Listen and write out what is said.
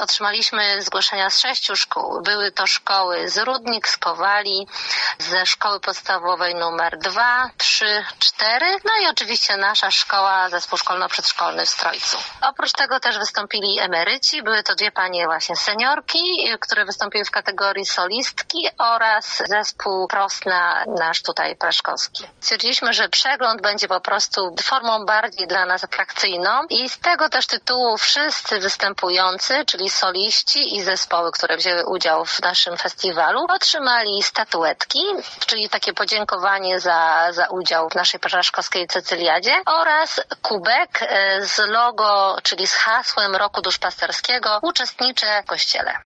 otrzymaliśmy zgłoszenia z 6 szkół. Były to szkoły z Rudnik, z Kowali, ze szkoły podstawowej numer 2, 3, 4, no i oczywiście nasza szkoła, zespół szkolno-przedszkolny w Strojcu. Oprócz tego też wystąpili emeryci, były to 2 panie właśnie seniorki, które wystąpiły w kategorii solistki oraz zespół Prosna, nasz tutaj Praszkowski. Stwierdziliśmy, że przegląd będzie po prostu formą bardziej dla nas atrakcyjną i z tego też tytułu wszyscy występujący, czyli soliści i zespoły, które wzięły udział w naszym festiwalu, otrzymali statuetki, czyli takie podziękowanie za udział w naszej praszkowskiej Cecyliadzie oraz kubek z logo, czyli z hasłem Roku Duszpasterskiego Uczestniczę w Kościele.